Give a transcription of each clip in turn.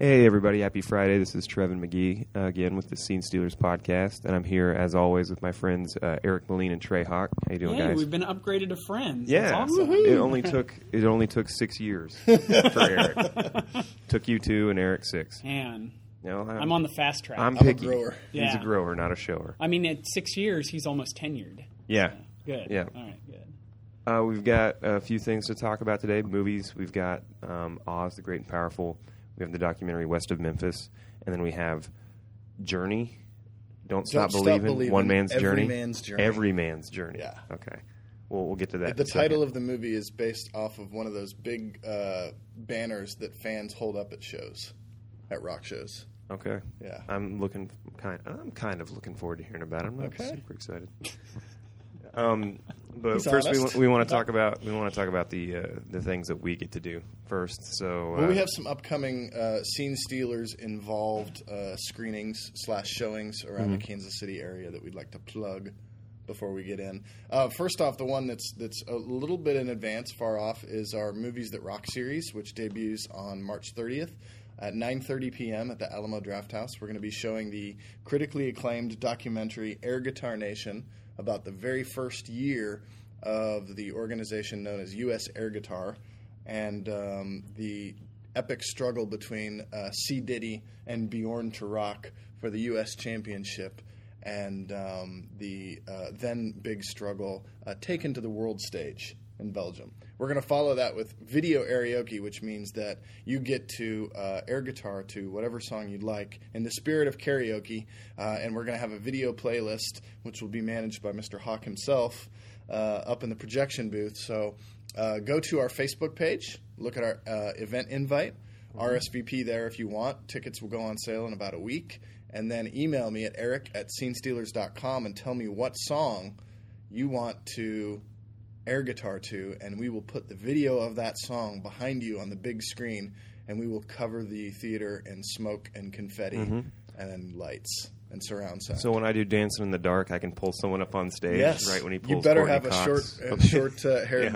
Hey, everybody. Happy Friday. This is Trevin McGee again with the Scene Stealers podcast. And I'm here, as always, with my friends Eric Moline and Trey Hawk. How you doing, guys? We've been upgraded to friends. Yeah. That's awesome. It only took 6 years for Eric. Took you 2 and Eric 6. Man, No, I'm on the fast track. I'm picky. a grower. He's Yeah. a grower, not a shower. I mean, at 6 years, he's almost tenured. Yeah. Good. Yeah. All right, good. We've got a few things to talk about today. Movies. We've got Oz, the Great and Powerful. We have the documentary West of Memphis. And then we have Journey. Don't Stop Believing. One Man's Journey. Every Man's Journey. Yeah. Okay. We'll get to that. The title of the movie is based off of one of those big banners that fans hold up at shows, at rock shows. Okay. Yeah. I'm kind of looking forward to hearing about it. I'm not super excited. But He's first, honest. we want to talk about the things that we get to do first. So Well, we have some upcoming Scene Stealers involved screenings / showings around the Kansas City area that we'd like to plug before we get in. First off, the one that's a little bit in advance, far off, is our Movies That Rock series, which debuts on March 30th. At 9:30 p.m. at the Alamo Drafthouse, we're going to be showing the critically acclaimed documentary Air Guitar Nation about the very first year of the organization known as U.S. Air Guitar and the epic struggle between C. Diddy and Bjorn to rock for the U.S. Championship and the then big struggle taken to the world stage in Belgium. We're going to follow that with video karaoke, which means that you get to air guitar to whatever song you'd like in the spirit of karaoke, and we're going to have a video playlist, which will be managed by Mr. Hawk himself, up in the projection booth. So go to our Facebook page, look at our event invite, RSVP there if you want. Tickets will go on sale in about a week, and then email me at eric@scenestealers.com and tell me what song you want to air guitar to, and we will put the video of that song behind you on the big screen, and we will cover the theater in smoke and confetti and lights and surround sound. So when I do Dancing in the Dark, I can pull someone up on stage right when he pulls. You better Courtney have Cox. a short-haired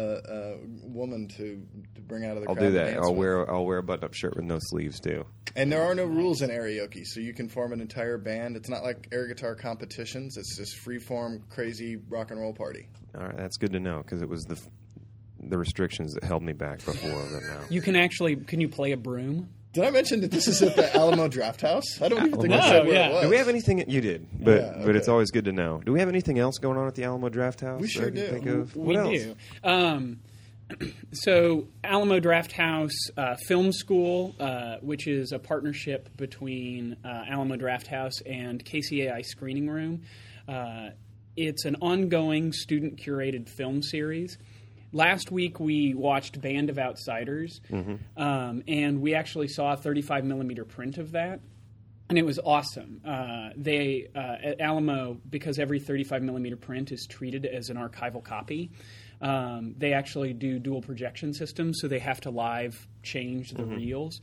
woman to bring out of the crowd. I'll do to that. dance I'll with. wear a button-up shirt with no sleeves too. And there are no rules in karaoke, so you can form an entire band. It's not like air guitar competitions. It's just free-form, crazy rock and roll party. All right, that's good to know because it was the restrictions that held me back before. But now You can you play a broom? Did I mention that this is at the Alamo Drafthouse? I don't even think No, I said where yeah. it was. Do we have anything? You did, but Yeah, but it's okay. always good to know. Do we have anything else going on at the Alamo Drafthouse? We sure that I can do. Think of? We What else? do. So Alamo Drafthouse Film School, which is a partnership between Alamo Drafthouse and KCAI Screening Room. It's an ongoing student-curated film series. Last week we watched Band of Outsiders, and we actually saw a 35mm print of that. And it was awesome. They at Alamo, because every 35mm print is treated as an archival copy, they actually do dual projection systems, so they have to live change the reels.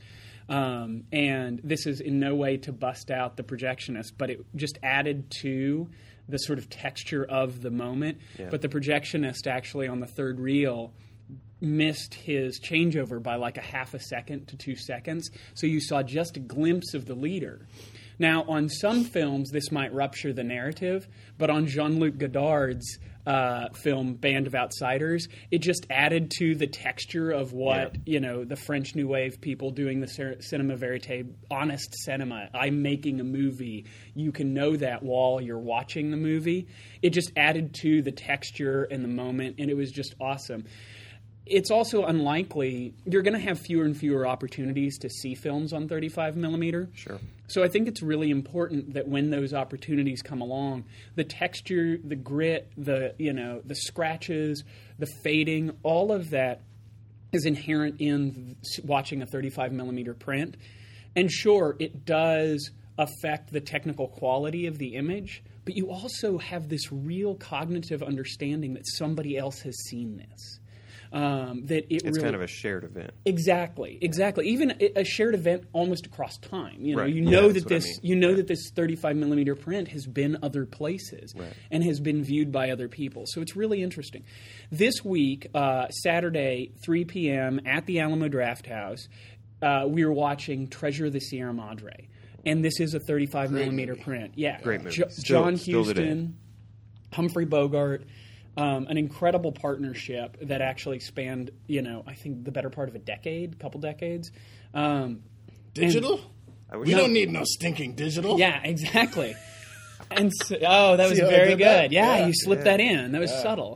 And this is in no way to bust out the projectionist, but it just added to the sort of texture of the moment. Yeah. But the projectionist actually on the third reel missed his changeover by like a half a second to 2 seconds, so you saw just a glimpse of the leader. Now, on some films, this might rupture the narrative, but on Jean-Luc Godard's film Band of Outsiders, it just added to the texture of what, the French New Wave people doing the cinema verite, honest cinema. I'm making a movie. You can know that while you're watching the movie. It just added to the texture and the moment, and it was just awesome. It's also unlikely you're going to have fewer and fewer opportunities to see films on 35mm. Sure. So I think it's really important that when those opportunities come along, the texture, the grit, the scratches, the fading, all of that is inherent in watching a 35mm print. And sure, it does affect the technical quality of the image, but you also have this real cognitive understanding that somebody else has seen this. It's really, kind of a shared event. Exactly. Even a shared event almost across time. Right. That That's that this 35mm print has been other places and has been viewed by other people. So it's really interesting. This week, Saturday, 3 p.m. at the Alamo Drafthouse, we were watching Treasure of the Sierra Madre, and this is a 35 millimeter print. Yeah, Great movie. John Still today. Huston, Humphrey Bogart, an incredible partnership that actually spanned, I think the better part of a couple decades. Digital? We don't need no stinking digital. Yeah, exactly. And that was See how I very did good. that? Yeah, you slipped that in. That was subtle.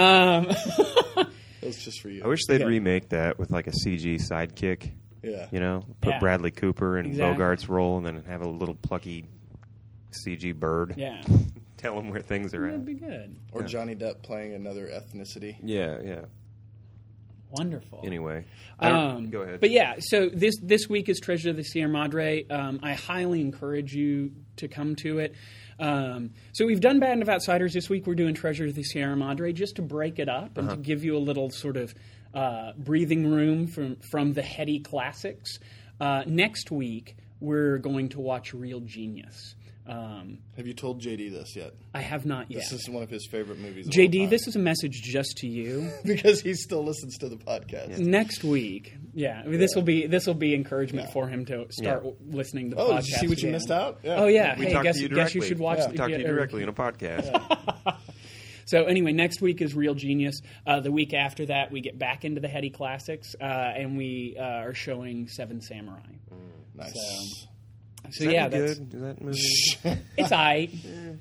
That was just for you. I wish they'd remake that with like a CG sidekick. Yeah. Put Yeah. Bradley Cooper in Exactly. Bogart's role, and then have a little plucky CG bird. Yeah, Tell them where things are that'd at. be good. Or Johnny Depp playing another ethnicity. Yeah. Wonderful. Anyway, go ahead. But yeah, so this week is Treasure of the Sierra Madre. I highly encourage you to come to it. So we've done Band of Outsiders this week. We're doing Treasure of the Sierra Madre just to break it up and to give you a little sort of breathing room from the heady classics. Next week, we're going to watch Real Genius. Have you told JD this yet? I have not yet. This is one of his favorite movies. of all JD, time. this is a message just to you. because he still listens to the podcast. Next week, this will be encouragement for him to start listening to the podcast. Oh, did you see what you again. missed out? Yeah. Oh yeah, We hey, talked guess to you you directly. should watch. We talked to you directly in a podcast. So anyway, next week is Real Genius. The week after that, we get back into the heady classics, and we are showing Mm. 7 Samurai. Nice. So Is that that's good? Is that movie? it's aight.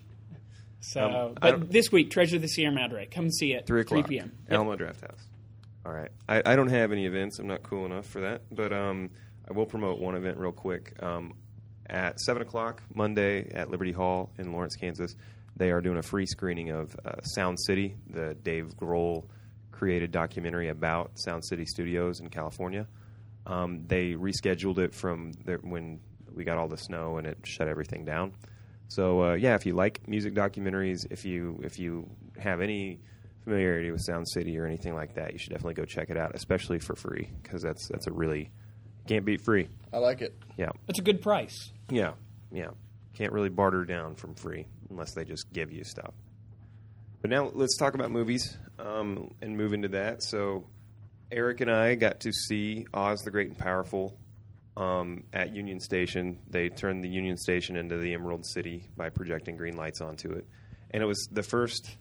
So, but this week, Treasure of the Sierra Madre. Come see it. 3 o'clock. 3 p.m. Alamo Draft House. All right. I don't have any events. I'm not cool enough for that. But I will promote one event real quick. At 7 o'clock Monday at Liberty Hall in Lawrence, Kansas, they are doing a free screening of Sound City, the Dave Grohl created documentary about Sound City Studios in California. They rescheduled it from when we got all the snow and it shut everything down. So if you like music documentaries, if you have any familiarity with Sound City or anything like that, you should definitely go check it out, especially for free, because that's a really can't beat free. I like it. Yeah, It's a good price. yeah. Can't really barter down from free unless they just give you stuff. But now let's talk about movies and move into that. So Eric and I got to see Oz the Great and Powerful at Union Station. They turned the Union Station into the Emerald City by projecting green lights onto it, and it was the first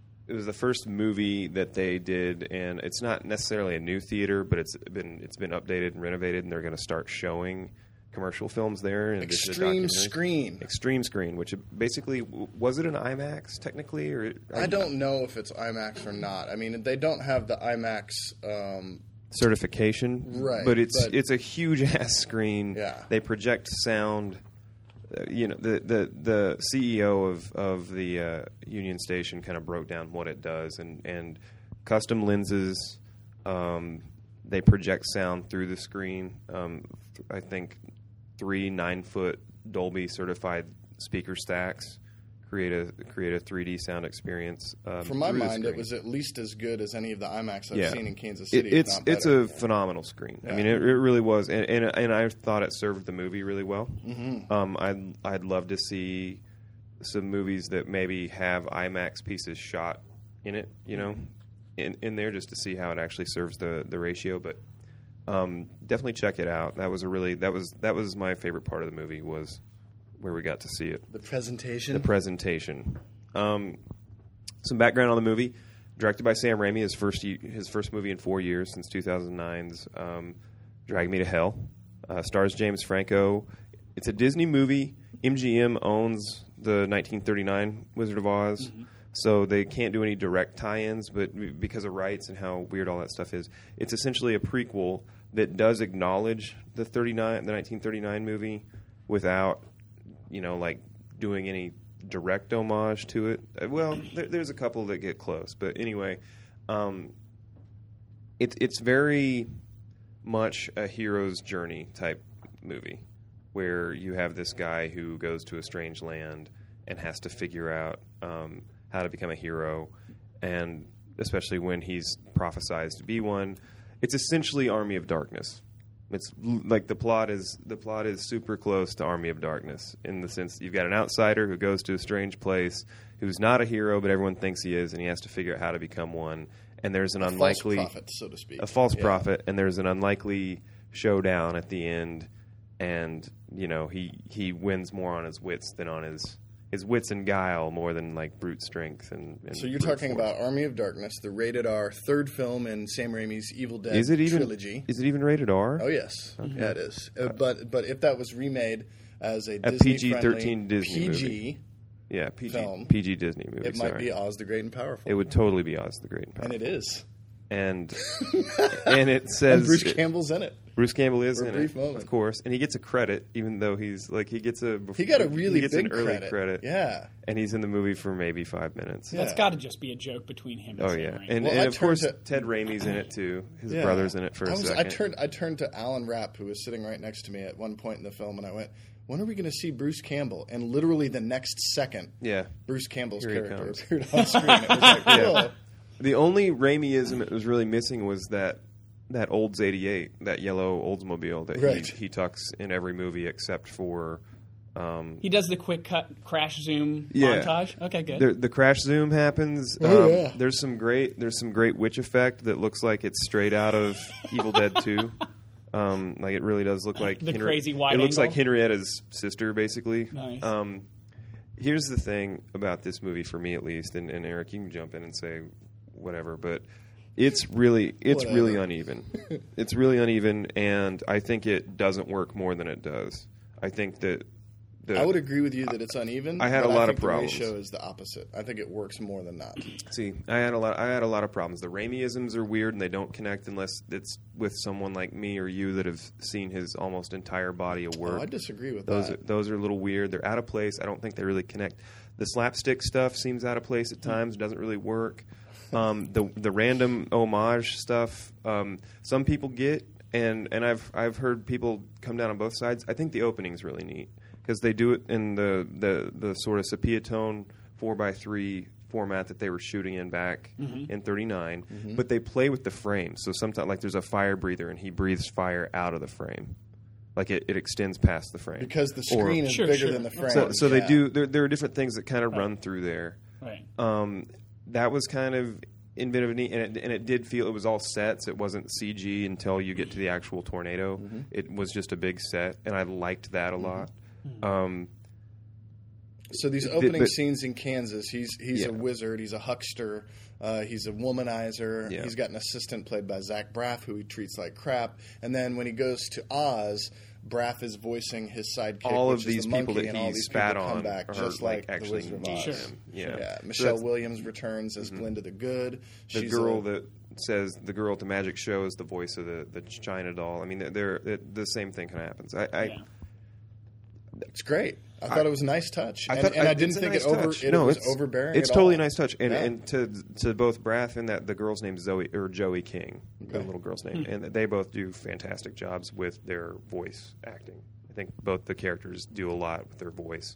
movie that they did, and it's not necessarily a new theater, but it's been updated and renovated, and they're going to start showing commercial films there. In addition to Extreme documentaries. Screen. Extreme Screen, which basically was it an IMAX technically, or I don't know if it's IMAX or not. I mean, they don't have the IMAX. certification, Right, But it's but- it's a huge ass screen. Yeah. They project sound. The CEO of the Union Station kind of broke down what it does, and custom lenses. They project sound through the screen. I think 3 9-foot Dolby certified speaker stacks create a 3D sound experience. From my through the mind, it screen. was at least as good as any of the IMAX I've Yeah. seen in Kansas City. if It's not it's better. a phenomenal screen. I Yeah. mean, it really was, and I thought it served the movie really well. Mm-hmm. I'd love to see some movies that maybe have IMAX pieces shot in it, in there, just to see how it actually serves the ratio. But definitely check it out. That was my favorite part of the movie, was where we got to see it. The presentation. The presentation. Some background on the movie. Directed by Sam Raimi, his first movie in 4 years, since 2009's Drag Me to Hell. Stars James Franco. It's a Disney movie. MGM owns the 1939 Wizard of Oz, so they can't do any direct tie-ins, but because of rights and how weird all that stuff is, it's essentially a prequel that does acknowledge the 1939 movie without doing any direct homage to it. Well, there's a couple that get close, but anyway, it's very much a hero's journey type movie, where you have this guy who goes to a strange land and has to figure out how to become a hero, and especially when he's prophesized to be one. It's essentially Army of Darkness. It's like the plot is super close to Army of Darkness, in the sense that you've got an outsider who goes to a strange place, who's not a hero, but everyone thinks he is, and he has to figure out how to become one. And there's an unlikely false prophet, so to speak. a false prophet, and there's an unlikely showdown at the end, and he wins more on his wits than on his wits and guile more than like brute strength and so you're brute talking force. about Army of Darkness, the rated R third film in Sam Raimi's Evil Dead Is it even trilogy. Is it even rated R? Oh yes, yeah, it is. But if that was remade as a PG-13 Disney PG, movie. Yeah, film, PG Disney movie. it might be Oz the Great and Powerful. It would totally be Oz the Great and Powerful. And it is. And it says And Bruce Campbell's in it. Bruce Campbell is For a in brief it, moment. of course, and he gets a credit, even though he gets a really gets big an early credit. Yeah. And he's in the movie for maybe 5 minutes. Yeah. That's got to just be a joke between him and Oh Sam yeah, Raimi. and, Well, and I of course turned Ted Raimi's in it too. His Yeah. brother's in it for a second. I turned to Alan Rapp, who was sitting right next to me at one point in the film, and I went, when are we going to see Bruce Campbell? And literally the next second, Yeah. Bruce Campbell's Here he character comes. appeared on screen. It was like, whoa. The only Raimiism that was really missing was that Olds 88, that yellow Oldsmobile that Right. he tucks in every movie except for He does the quick cut crash zoom Yeah. montage. Okay, good. the crash zoom happens. Oh, yeah. There's some great witch effect that looks like it's straight out of Evil Dead 2. Like it really does look like The crazy wide It looks angle? like Henrietta's sister, basically. Nice. Here's the thing about this movie, for me at least, and Eric, you can jump in and say whatever, but it's really uneven. It's really uneven, and I think it doesn't work more than it does. I think that I would agree with you that it's uneven. I had but a lot think of problems. The ratio is the opposite. I think it works more than not. See, I had a lot of problems. The Raimiisms are weird, and they don't connect unless it's with someone like me or you that have seen his almost entire body of work. Oh, I disagree with Those that. those are a little weird. They're out of place. I don't think they really connect. The slapstick stuff seems out of place at times. It doesn't really work. The random homage stuff, some people get, and I've heard people come down on both sides. I think the opening's really neat because they do it in the sort of sepia tone 4:3 format that they were shooting in back in '39, but they play with the frame. So sometimes, like, there's a fire breather, and he breathes fire out of the frame. Like it extends past the frame Because the screen is bigger than the frame. So they Yeah. do. There are different things that kind of run through there. Right. That was kind of inventive and neat, and it did feel it was all sets. It wasn't CG until you get to the actual tornado. It was just a big set, and I liked that a lot. So these opening scenes in Kansas, he's Yeah. a wizard, he's a huckster, he's a womanizer. Yeah. He's got an assistant played by Zach Braff who he treats like crap. And then when he goes to Oz, Braff is voicing his sidekick, all which of is these the people monkey, that and all he these spat people come on back are just like the actually Wizard of meet Oz. him. Yeah. Yeah, So Michelle that's- Williams returns as Glinda the Good. the She's girl that says the girl at the magic show is the voice of the China doll. I mean, the same thing kind of happens. Yeah. it's great. I thought it was a nice touch, I and, thought- and I it's didn't a think nice it touch. was it's overbearing. It's at totally a all. nice touch, and Yeah. and to both Braff and that the girl's name Joey King, the little girl's name, and they both do fantastic jobs with their voice acting. I think both the characters do a lot with their voice.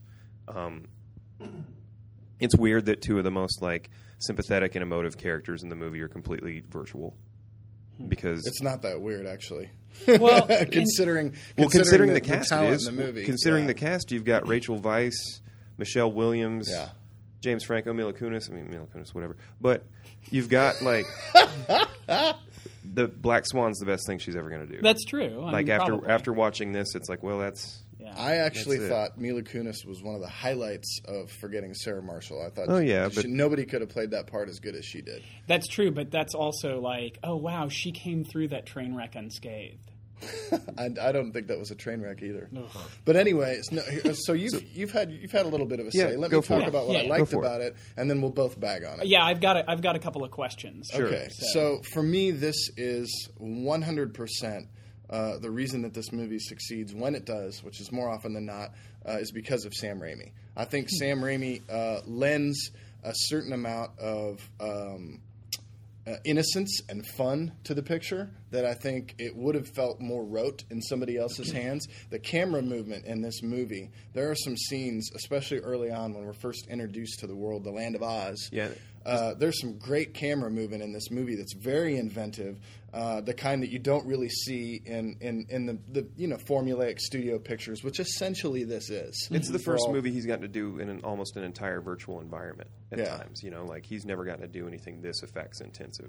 It's weird that two of the most like sympathetic and emotive characters in the movie are completely virtual, because It's not that weird, actually. Well, considering the cast, talent it is. in the movie. Considering yeah. the cast, you've got Rachel Weisz, Michelle Williams, Yeah. James Franco, Mila Kunis. I mean, Mila Kunis, whatever. But you've got like the Black Swan's the best thing she's ever going to do. That's true. I like mean, probably. after watching this, it's like, well, that's Yeah. I actually That's it. thought Mila Kunis was one of the highlights of Forgetting Sarah Marshall. I thought, Oh, yeah, but- nobody could have played that part as good as she did. That's true, but that's also like, oh wow, she came through that train wreck unscathed. I don't think that was a train wreck either. But anyway, so you've had a little bit of a say. Yeah, Let go me for talk it. about what Yeah, I yeah. liked Go for about it, and then we'll both bag on it. Yeah, I've got a couple of questions. Sure. Okay, so for me, this is 100% the reason that this movie succeeds when it does, which is more often than not, is because of Sam Raimi. I think Sam Raimi lends a certain amount of innocence and fun to the picture that I think it would have felt more rote in somebody else's hands. The camera movement in this movie, there are some scenes, especially early on when we're first introduced to the world, the Land of Oz. Yeah. There's some great camera movement in this movie that's very inventive, the kind that you don't really see in the formulaic studio pictures, which essentially this is. It's the For first all- movie he's gotten to do in almost an entire virtual environment at Yeah. times. Like he's never gotten to do anything this effects intensive.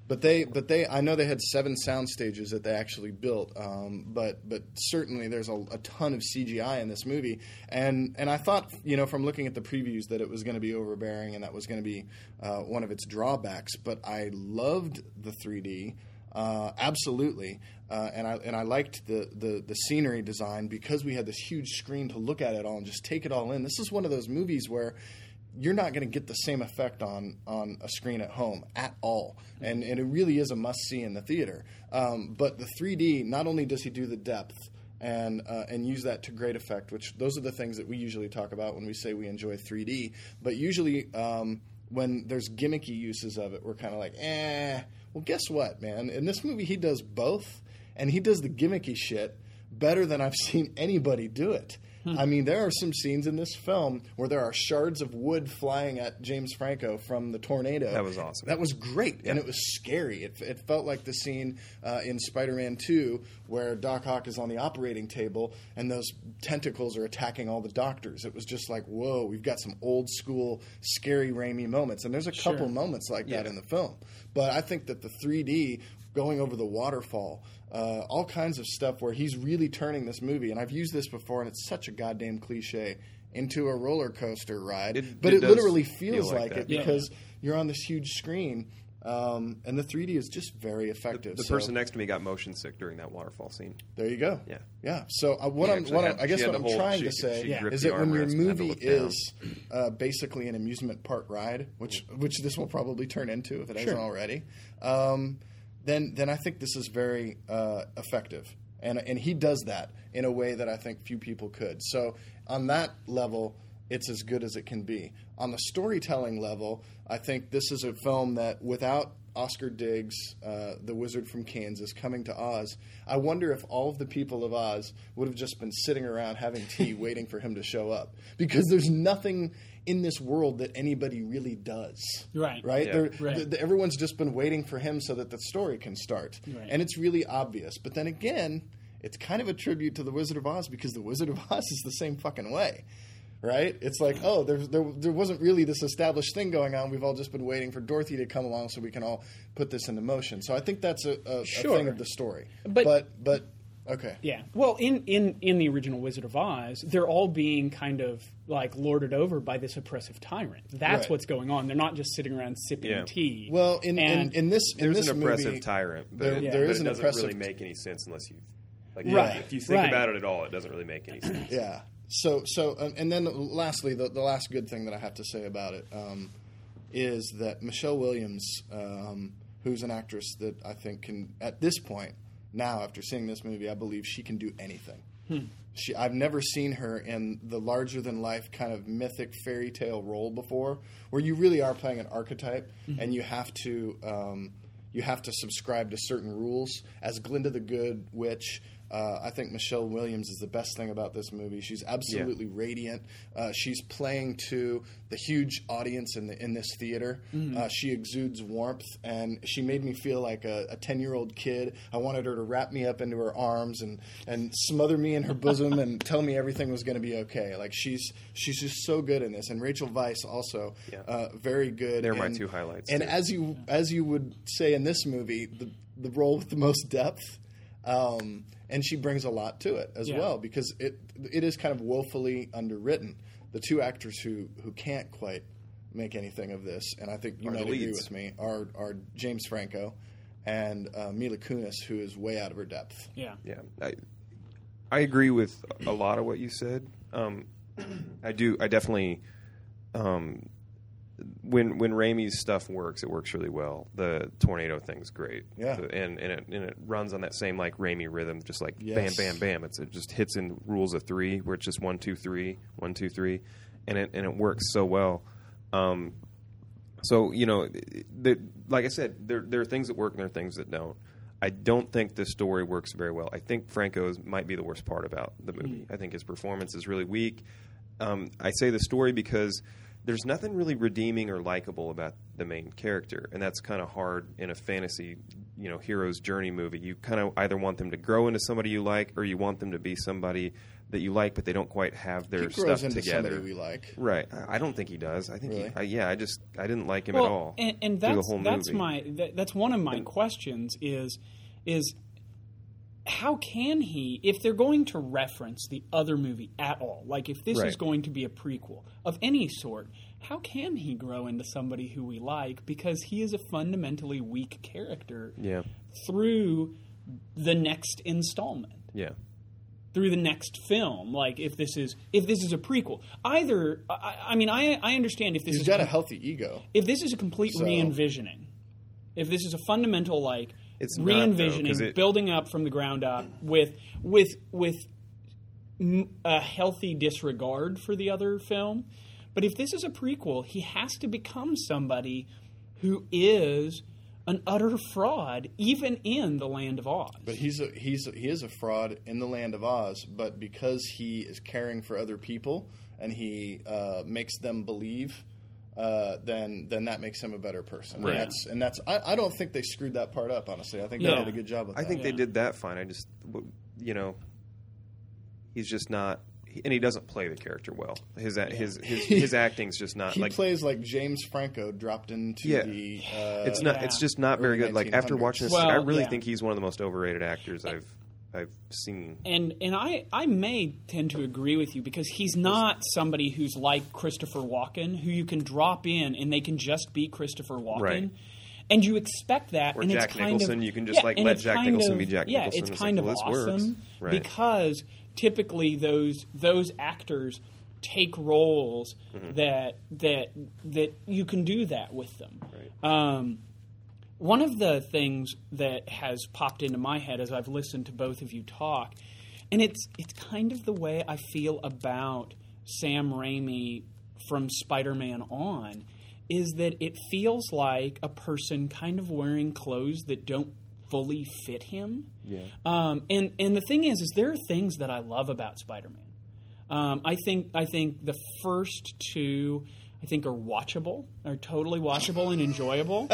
But they, I know they had 7 sound stages that they actually built. But certainly there's a ton of CGI in this movie, and I thought, from looking at the previews, that it was going to be overbearing and that was going to be one of its drawbacks. But I loved the 3D, absolutely, and I liked the scenery design because we had this huge screen to look at it all and just take it all in. This is one of those movies where you're not going to get the same effect on a screen at home at all. And it really is a must-see in the theater. But the 3D, not only does he do the depth and use that to great effect, which those are the things that we usually talk about when we say we enjoy 3D, but usually when there's gimmicky uses of it, we're kind of like, well, guess what, man? In this movie, he does both, and he does the gimmicky shit better than I've seen anybody do it. I mean, there are some scenes in this film where there are shards of wood flying at James Franco from the tornado. That was awesome. That was great, and it was scary. It felt like the scene in Spider-Man 2 where Doc Ock is on the operating table and those tentacles are attacking all the doctors. It was just like, whoa, we've got some old-school, scary Raimi moments, and there's a couple moments like that in the film. But I think that the 3D, going over the waterfall, all kinds of stuff where he's really turning this movie, and I've used this before, and it's such a goddamn cliche, into a roller coaster ride. It literally feels like it because you're on this huge screen, and the 3D is just very effective. The person next to me got motion sick during that waterfall scene. There you go. Yeah. So what I'm trying to say is that when your movie is basically an amusement park ride, which this will probably turn into if it hasn't already, then I think this is very effective. And he does that in a way that I think few people could. So on that level, it's as good as it can be. On the storytelling level, I think this is a film that without Oscar Diggs, the wizard from Kansas, coming to Oz, I wonder if all of the people of Oz would have just been sitting around having tea waiting for him to show up. Because there's nothing in this world that anybody really does. Right? Yeah. Everyone's just been waiting for him so that the story can start. Right. And it's really obvious. But then again, it's kind of a tribute to the Wizard of Oz because the Wizard of Oz is the same fucking way. Right? It's like, there wasn't really this established thing going on. We've all just been waiting for Dorothy to come along so we can all put this into motion. So I think that's a thing of the story. But okay. Yeah. Well, in the original Wizard of Oz, they're all being kind of like lorded over by this oppressive tyrant. That's what's going on. They're not just sitting around sipping tea. Well, in this there's an movie, oppressive tyrant, but there is it an doesn't really make any sense unless you if you think about it at all, it doesn't really make any sense. Yeah. So and then lastly, the last good thing that I have to say about it is that Michelle Williams, who's an actress that I think can, at this point, now after seeing this movie, I believe she can do anything. I've never seen her in the larger-than-life kind of mythic fairy tale role before, where you really are playing an archetype, and you have to subscribe to certain rules. As Glinda the Good Witch, I think Michelle Williams is the best thing about this movie. She's absolutely radiant. She's playing to the huge audience in this theater. She exudes warmth, and she made me feel like a 10-year-old kid. I wanted her to wrap me up into her arms and smother me in her bosom and tell me everything was going to be okay. Like she's just so good in this. And Rachel Weisz also very good. They're my two highlights. And as you would say in this movie, the role with the most depth. And she brings a lot to it as well because it is kind of woefully underwritten. The two actors who can't quite make anything of this, and I think you might agree with me, are James Franco and Mila Kunis, who is way out of her depth. Yeah. I agree with a lot of what you said. I definitely. When Raimi's stuff works, it works really well. The tornado thing's great. Yeah. And it runs on that same like Raimi rhythm, just like bam, bam, bam. It just hits in rules of 3, where it's just 1, 2, 3, 1, 2, 3, and it works so well. So like I said, there are things that work and there are things that don't. I don't think this story works very well. I think Franco's might be the worst part about the movie. I think his performance is really weak. I say the story because there's nothing really redeeming or likable about the main character, and that's kind of hard in a fantasy, hero's journey movie. You kind of either want them to grow into somebody you like, or you want them to be somebody that you like, but they don't quite have their He grows stuff into together. somebody we like. Right. I don't think he does. I think Really? I didn't like him at all. And through the that's whole that's movie. that's one of my questions is how can he, if they're going to reference the other movie at all, like if this Right. is going to be a prequel of any sort, how can he grow into somebody who we like? Because he is a fundamentally weak character Yeah. through the next installment. Yeah. Through the next film, like if this is a prequel, either I understand if this He's is got a healthy ego. if this is a complete So- re-envisioning, if this is a fundamental like It's not, re-envisioning, though, 'cause building up from the ground up with a healthy disregard for the other film, but if this is a prequel, he has to become somebody who is an utter fraud, even in the Land of Oz. But he is a fraud in the Land of Oz. But because he is caring for other people and he makes them believe, then that makes him a better person. Right. And that's I don't think they screwed that part up. Honestly, I think they No. did a good job with I that. think they did that fine. I just, he's just not, and he doesn't play the character well. His acting's just not he like. plays like James Franco dropped into Yeah. the. It's not. Yeah. It's just not very early good. Like after 1900s. watching this, Well, I really yeah. think he's one of the most overrated actors I've seen. And I may tend to agree with you because he's not somebody who's like Christopher Walken, who you can drop in and they can just be Christopher Walken. Right. And you expect that. Or and Jack it's kind Nicholson, of, you can just, like, and let it's Jack kind Nicholson of- be Jack yeah, Nicholson. it's It's kind like, of well, this works. awesome Right. because typically those actors take roles that you can do that with them. Right. One of the things that has popped into my head as I've listened to both of you talk, and it's kind of the way I feel about Sam Raimi from Spider-Man on, is that it feels like a person kind of wearing clothes that don't fully fit him. Yeah. And the thing is there are things that I love about Spider-Man. I think the first two are watchable, are totally watchable and enjoyable.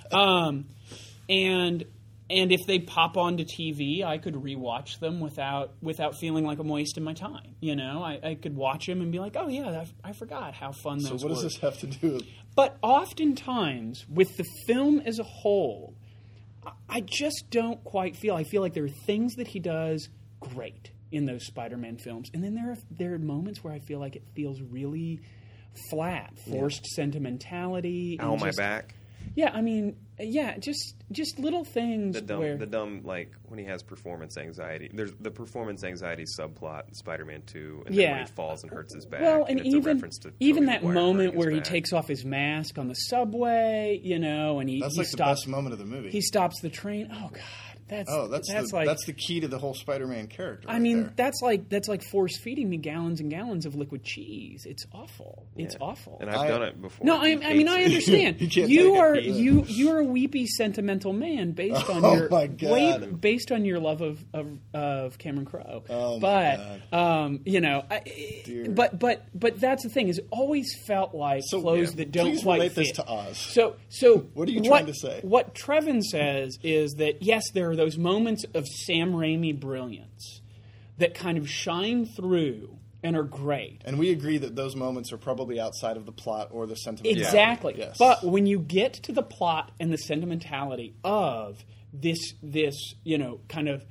And if they pop onto TV, I could rewatch them without feeling like I'm wasting my time. You know, I could watch them and be like, oh yeah, I forgot how fun those were. So what does this have to do with? But oftentimes, with the film as a whole, I just don't quite feel. I feel like there are things that he does great in those Spider-Man films, and then there are moments where I feel like it feels really flat, forced sentimentality. Ow, and my just- back. Yeah, I mean, yeah, just little things where The dumb, like when he has performance anxiety. There's the performance anxiety subplot in Spider-Man 2, and then when Yeah. he falls and hurts his back. Well, and it's a reference to even Tobey that Maguire moment hurting where his he back. takes off his mask on the subway, you know, and he That's like stops. the best moment of the movie. He stops the train. Oh God, that's the key to the whole Spider-Man character. I right mean, there. that's like force feeding me gallons and gallons of liquid cheese. It's awful. It's awful. And I've done it before. No, He I mean I hates it. understand. You can't You take are it. Yeah. you're a weepy sentimental man based on Oh your my God. based on your love of Cameron Crowe. Oh my but you know, Dear. but that's the thing is it always felt like So, clothes yeah, that don't please quite relate fit. this to Oz. So What are you trying to say? What Trevin says is that yes, there are those moments of Sam Raimi brilliance that kind of shine through and are great. And we agree that those moments are probably outside of the plot or the sentimentality. Exactly. Yes. But when you get to the plot and the sentimentality of this you know, kind of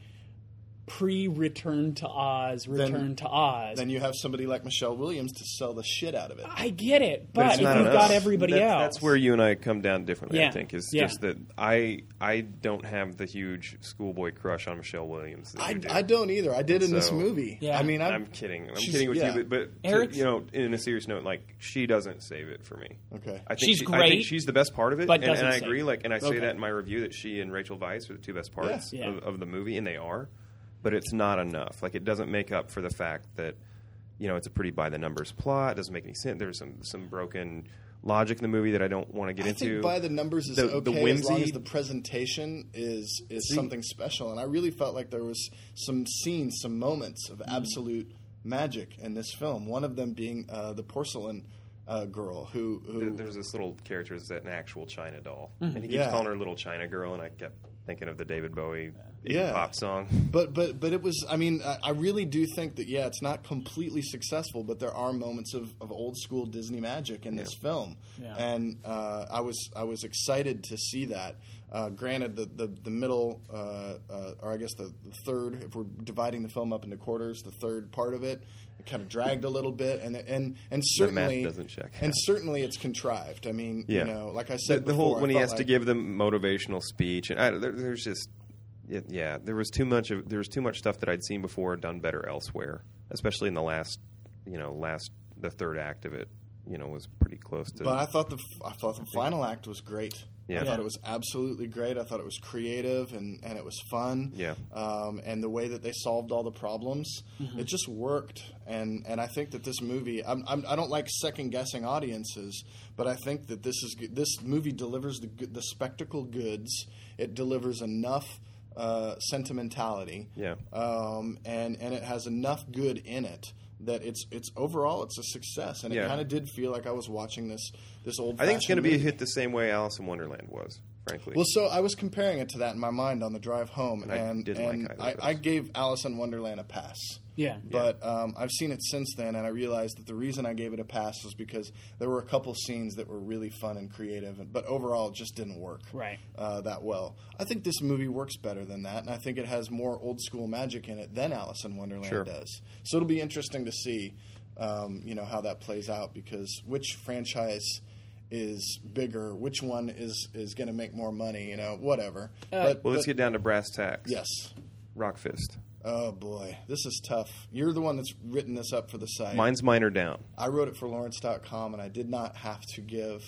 pre-Return to Oz, then you have somebody like Michelle Williams to sell the shit out of it. I get it, But but it's if not you've enough. got everybody else. That's where you and I come down differently, I Yeah. think. Is Yeah. just that I don't have the huge schoolboy crush on Michelle Williams. That you do. I don't either. I did in this So- movie. Yeah. I mean, I'm kidding. I'm she's- kidding with yeah. you, but Eric's- you know, in a serious note, like she doesn't save it for me. Okay. I think She's I great, think she's the best part of it, but and doesn't I save agree. it. Like, and I say Okay. that in my review that she and Rachel Weisz are the two best parts Yeah. of the movie, and they are. But it's not enough. Like, it doesn't make up for the fact that you know it's a pretty by the numbers plot. It doesn't make any sense. There's some broken logic in the movie that I don't want to get I into. think by the numbers is The okay as long whimsy- as the presentation is something special. And I really felt like there was some scenes, some moments of absolute magic in this film. One of them being the porcelain girl who There's this little character that's an actual China doll, and he keeps Yeah. calling her little China girl, and I kept thinking of the David Bowie Yeah. pop song. But it was. I mean, I really do think that it's not completely successful, but there are moments of old school Disney magic in this film, and I was excited to see that. Granted, the middle, or I guess the third, if we're dividing the film up into quarters, the third part of it kind of dragged a little bit, and certainly the math doesn't check. And certainly it's contrived. I mean, like I said, the whole when he has like, to give them motivational speech, and there's just. Yeah, there was too much stuff that I'd seen before done better elsewhere, especially in the the third act of it. Was pretty close to. But I thought the final act was great. Yeah. I thought it was absolutely great. I thought it was creative and it was fun. Yeah. And the way that they solved all the problems, it just worked. And I think that this movie, I don't like second guessing audiences, but I think that this movie delivers the spectacle goods. It delivers enough sentimentality. Yeah. And it has enough good in it that it's overall it's a success, and it kind of did feel like I was watching this old. I think it's going to be a hit the same way Alice in Wonderland was, frankly. Well, so I was comparing it to that in my mind on the drive home, and I gave Alice in Wonderland a pass. Yeah. But I've seen it since then, and I realized that the reason I gave it a pass was because there were a couple scenes that were really fun and creative, but overall it just didn't work that well. I think this movie works better than that, and I think it has more old school magic in it than Alice in Wonderland does. So it'll be interesting to see, how that plays out, because which franchise is bigger, which one is going to make more money, whatever. Let's get down to brass tacks. Yes. Rock Fist. Oh, boy. This is tough. You're the one that's written this up for the site. Mine's minor down. I wrote it for Lawrence.com, and I did not have to give...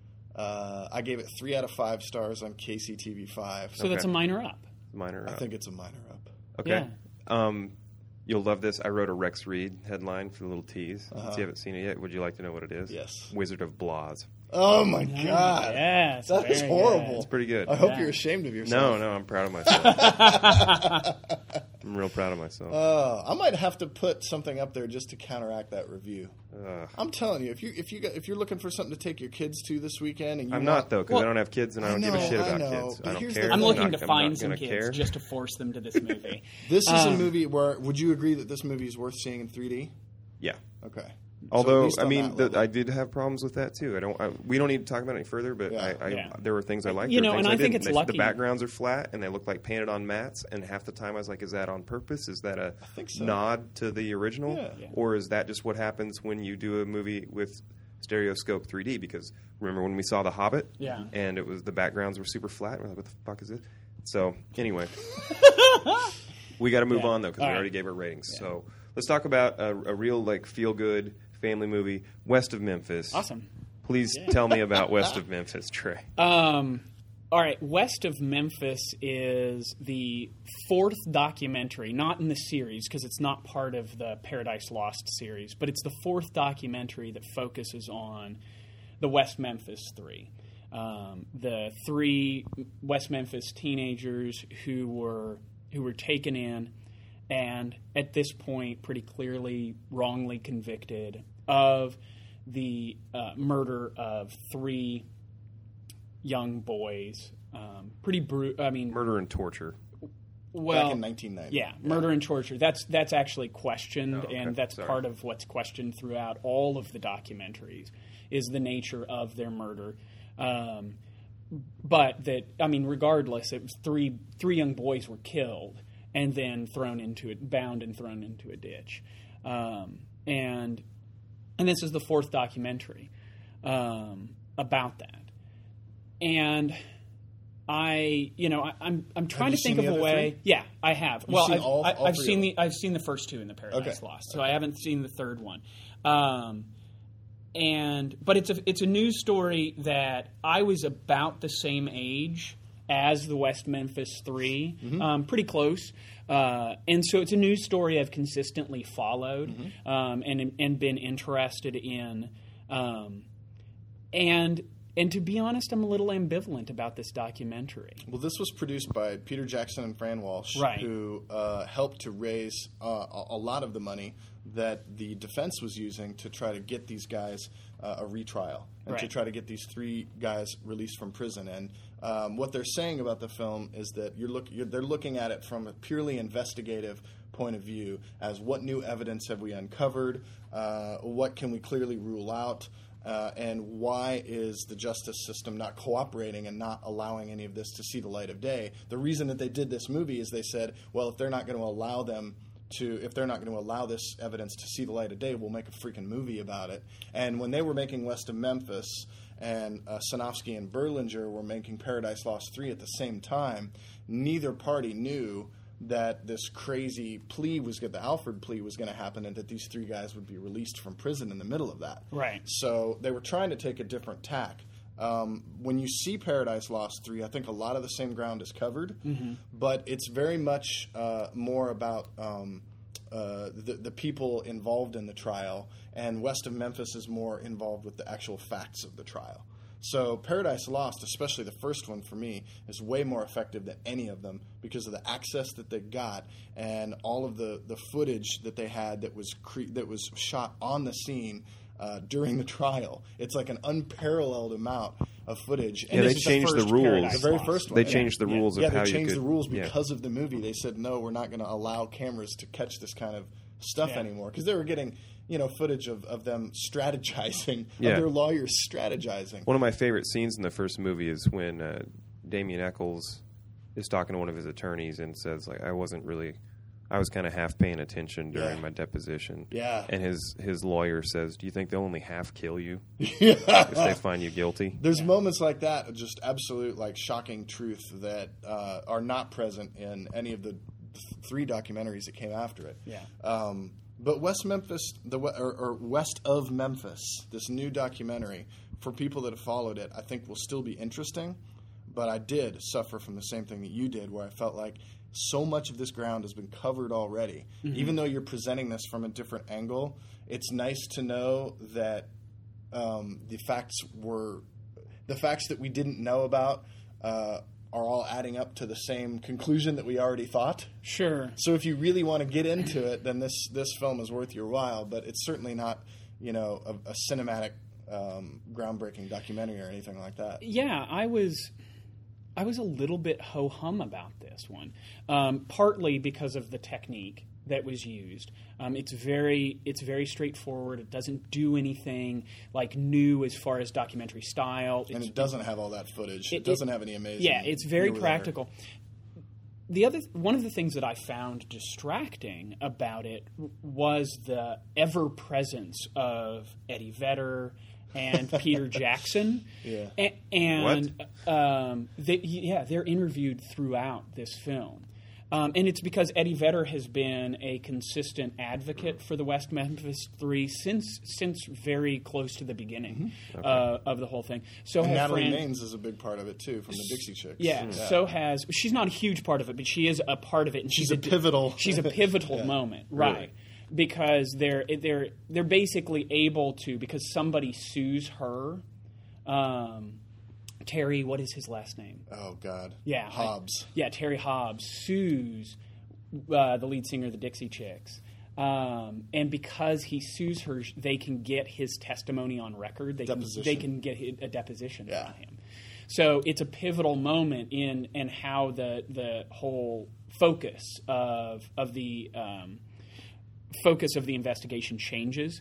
I gave it 3 out of 5 stars on KCTV5. So that's a minor up. Minor up. I think it's a minor up. Okay. Yeah. You'll love this. I wrote a Rex Reed headline for the little tease. Since you haven't seen it yet, would you like to know what it is? Yes. Wizard of Blaz. Oh, my God. Yes. That is horrible. It's pretty good. I hope you're ashamed of yourself. No, I'm proud of myself. I'm real proud of myself. I might have to put something up there just to counteract that review. I'm telling you, if you're looking for something to take your kids to this weekend, and I'm not though, because I don't have kids and I don't give a shit about kids. I don't care. I'm looking to find some kids just to force them to this movie. This is a movie where, would you agree that this movie is worth seeing in 3D? Yeah. Okay. Although, I mean, I did have problems with that too. We don't need to talk about it any further, but there were things I liked. And I think it's lucky. The backgrounds are flat and they look like painted on mats, and half the time I was like, is that on purpose? Is that a nod to the original? Yeah. Or is that just what happens when you do a movie with stereoscope 3D? Because remember when we saw The Hobbit? Yeah. And the backgrounds were super flat? We're like, what the fuck is this? So, anyway. We got to move on, though, because we already gave our ratings. Yeah. So, let's talk about a real, feel-good family movie, West of Memphis. Awesome. Please tell me about West of Memphis, Trey. All right, West of Memphis is the 4th documentary, not in the series because it's not part of the Paradise Lost series, but it's the 4th documentary that focuses on the West Memphis 3. The 3 West Memphis teenagers who were taken in and at this point pretty clearly wrongly convicted of the murder of 3 young boys. Pretty brutal. I mean, murder and torture. Well, back in 1990. Yeah, murder and torture. That's actually questioned, and that's part of what's questioned throughout all of the documentaries is the nature of their murder. But that, I mean, regardless, it was 3 young boys were killed and then bound and thrown into a ditch. And this is the 4th documentary about that. And I'm trying to think of a way. 3? Yeah, I have. I've seen the first 2 in the Paradise Lost, so I haven't seen the 3rd one. But it's a news story that I was about the same age as the West Memphis 3, pretty close. And so it's a news story I've consistently followed and been interested in. And And to be honest, I'm a little ambivalent about this documentary. Well, this was produced by Peter Jackson and Fran Walsh, Right. who helped to raise a lot of the money that the defense was using to try to get these guys a retrial and to Right. try to get these 3 guys released from prison. And what they're saying about the film is that they're looking at it from a purely investigative point of view, as what new evidence have we uncovered, what can we clearly rule out, and why is the justice system not cooperating and not allowing any of this to see the light of day. The reason that they did this movie is they said, well, if they're not going to allow this evidence to see the light of day, we'll make a freaking movie about it. And when they were making West of Memphis, and Sanofsky and Berlinger were making Paradise Lost 3 at the same time, neither party knew that this crazy the Alford plea was going to happen, and that these 3 guys would be released from prison in the middle of that. Right. So they were trying to take a different tack. When you see Paradise Lost 3, I think a lot of the same ground is covered, but it's very much more about the people involved in the trial, and West of Memphis is more involved with the actual facts of the trial. So Paradise Lost, especially the first one for me, is way more effective than any of them because of the access that they got and all of the footage that they had that was shot on the scene during the trial. It's like an unparalleled amount of footage. Yeah, they changed the rules. The very first one. They changed the rules of how you could... Yeah, they changed the rules because of the movie. They said, no, we're not going to allow cameras to catch this kind of stuff anymore. Because they were getting, footage of them strategizing, of their lawyers strategizing. One of my favorite scenes in the first movie is when Damien Eccles is talking to one of his attorneys and says, like, I was kind of half paying attention during my deposition. Yeah. And his lawyer says, do you think they'll only half kill you if they find you guilty? There's moments like that, just absolute, shocking truth that are not present in any of the 3 documentaries that came after it. Yeah. But West Memphis, or West of Memphis, this new documentary, for people that have followed it, I think will still be interesting. But I did suffer from the same thing that you did, where I felt like so much of this ground has been covered already. Mm-hmm. Even though you're presenting this from a different angle, it's nice to know that the facts that we didn't know about are all adding up to the same conclusion that we already thought. Sure. So if you really want to get into it, then this film is worth your while. But it's certainly not, a cinematic, groundbreaking documentary or anything like that. Yeah, I was a little bit ho-hum about this one, partly because of the technique that was used. It's very straightforward. It doesn't do anything new as far as documentary style. And it doesn't have all that footage. It doesn't have any amazing. Yeah, it's very practical. One of the things that I found distracting about it was the ever presence of Eddie Vedder and Peter Jackson. Yeah. They're interviewed throughout this film. And it's because Eddie Vedder has been a consistent advocate for the West Memphis 3 since very close to the beginning of the whole thing. So and Natalie Maines is a big part of it too, from the Dixie Chicks. Yeah. So has she's not a huge part of it, but she is a part of it, and she's a pivotal. She's a pivotal moment, right? Really. Because they're basically able to, because somebody sues her. Terry, what is his last name? Oh, God. Yeah. Hobbs. Terry Hobbs sues the lead singer of the Dixie Chicks. And because he sues her, they can get his testimony on record. They can get a deposition on him. So it's a pivotal moment in how the whole focus of the investigation changes.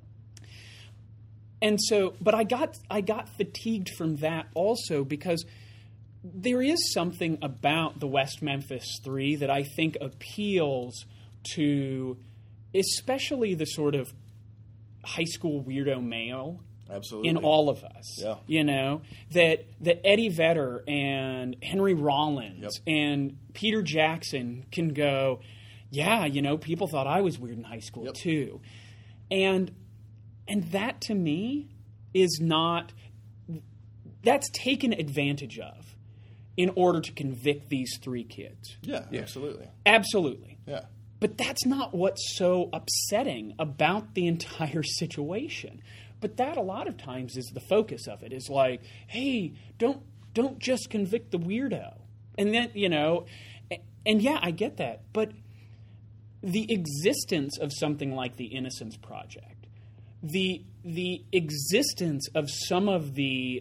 And so, but I got fatigued from that also, because there is something about the West Memphis 3 that I think appeals to especially the sort of high school weirdo male. Absolutely. In all of us. Yeah. That Eddie Vedder and Henry Rollins and Peter Jackson can go, people thought I was weird in high school too. And that, to me, is not... That's taken advantage of in order to convict these 3 kids. Yeah, absolutely. Absolutely. Yeah. But that's not what's so upsetting about the entire situation. But that a lot of times is the focus of it. Is like, hey, don't just convict the weirdo. And then, and yeah, I get that. But the existence of something like the Innocence Project, the existence of some of the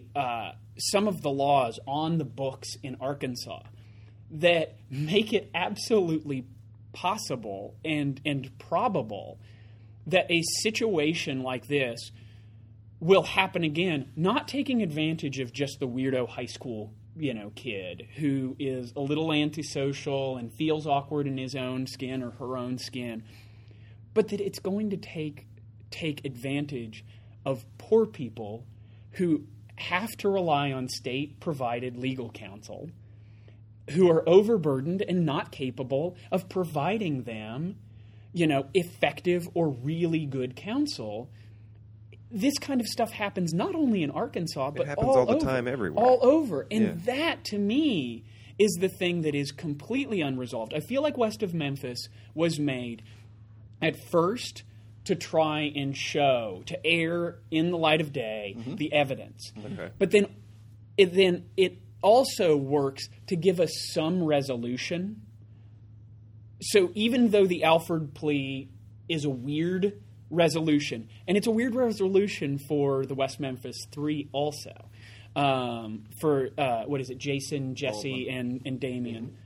laws on the books in Arkansas that make it absolutely possible and probable that a situation like this will happen again, not taking advantage of just the weirdo high school, kid who is a little antisocial and feels awkward in his own skin or her own skin, but that it's going to take advantage of poor people who have to rely on state-provided legal counsel, who are overburdened and not capable of providing them, effective or really good counsel. This kind of stuff happens not only in Arkansas, but it happens all the time everywhere. All over. And that, to me, is the thing that is completely unresolved. I feel like West of Memphis was made at first to try and show, to air in the light of day, the evidence. Okay. But then it also works to give us some resolution. So even though the Alford plea is a weird resolution, and it's a weird resolution for the West Memphis 3 also, for Jason, Jesse, and Damien.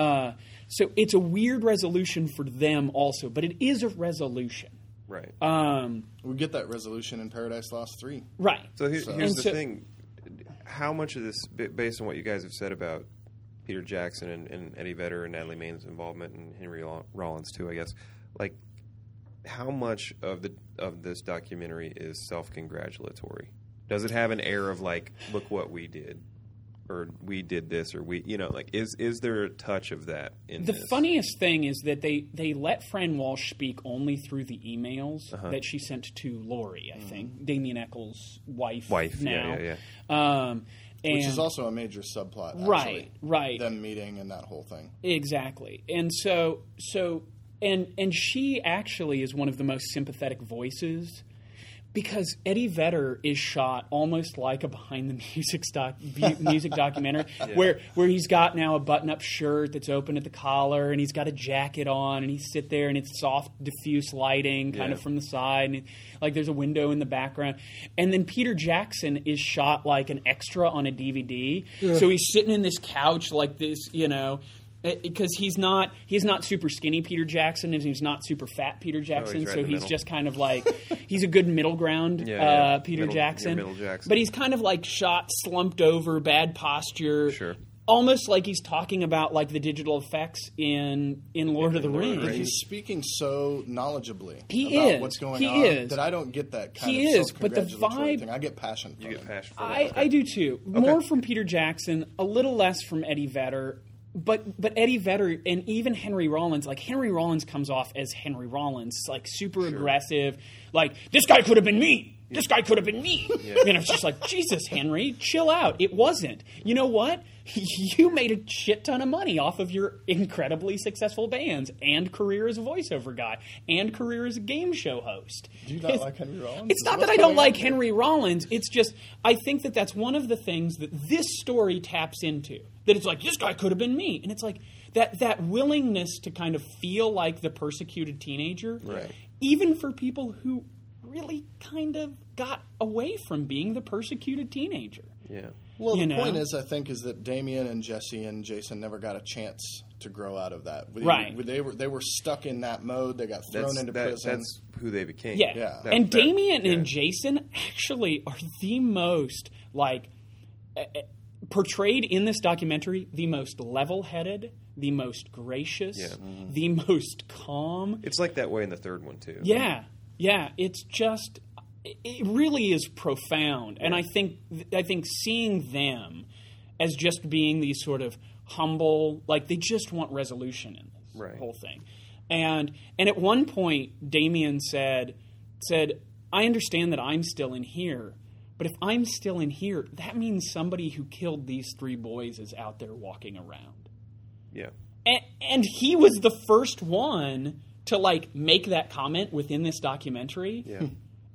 So it's a weird resolution for them also, but it is a resolution. Right. We get that resolution in Paradise Lost 3. Right. So here's the thing. How much of this, based on what you guys have said about Peter Jackson and Eddie Vedder and Natalie Main's involvement, and Henry Rollins too, I guess, like, how much of this documentary is self-congratulatory? Does it have an air of like, look what we did, or we did this, or we, is there a touch of that in this? The funniest thing is that they let Fran Walsh speak only through the emails that she sent to Lori, I think, Damien Eccles' wife now. Yeah. Which is also a major subplot, actually. Right. Them meeting and that whole thing. Exactly. And so and she actually is one of the most sympathetic voices, because Eddie Vedder is shot almost like a behind-the-music music documentary, where he's got now a button-up shirt that's open at the collar, and he's got a jacket on, and he's sit there, and it's soft, diffuse lighting kind of from the side, and like there's a window in the background. And then Peter Jackson is shot like an extra on a DVD. So he's sitting in this couch like this, because he's not super skinny Peter Jackson, and he's not super fat Peter Jackson, he's right so he's just kind of like, he's a good middle ground Peter Jackson. Middle Jackson. But he's kind of like shot, slumped over, bad posture. Sure. Almost like he's talking about like the digital effects in Lord of the Rings. But he's speaking so knowledgeably about what's going on that I don't get that kind of self-congratulatory thing. I get passion from it. I do too. Okay. More from Peter Jackson, a little less from Eddie Vedder. But Eddie Vedder and even Henry Rollins, like Henry Rollins comes off as Henry Rollins, like super aggressive, like, this guy could have been me. This guy could have been me. It's just like, Jesus, Henry, chill out. It wasn't. You know what? You made a shit ton of money off of your incredibly successful bands and career as a voiceover guy and career as a game show host. Do you not like Henry Rollins? It's not that I don't like Henry Rollins. It's just, I think that that's one of the things that this story taps into. That it's like, this guy could have been me. And it's like that willingness to kind of feel like the persecuted teenager, even for people who really kind of got away from being the persecuted teenager. Yeah. Well, the point is, I think, is that Damien and Jesse and Jason never got a chance to grow out of that. They were stuck in that mode. They got thrown into prison. That's who they became. Yeah. And Damien and Jason actually are the most, like, portrayed in this documentary, the most level-headed, the most gracious, the most calm. It's like that way in the third one, too. Yeah. It's just, it really is profound. And I think seeing them as just being these sort of humble, like they just want resolution in this whole thing. And at one point, Damien said, I understand that I'm still in here, but if I'm still in here, that means somebody who killed these 3 boys is out there walking around. Yeah. And he was the first one to, like, make that comment within this documentary. Yeah.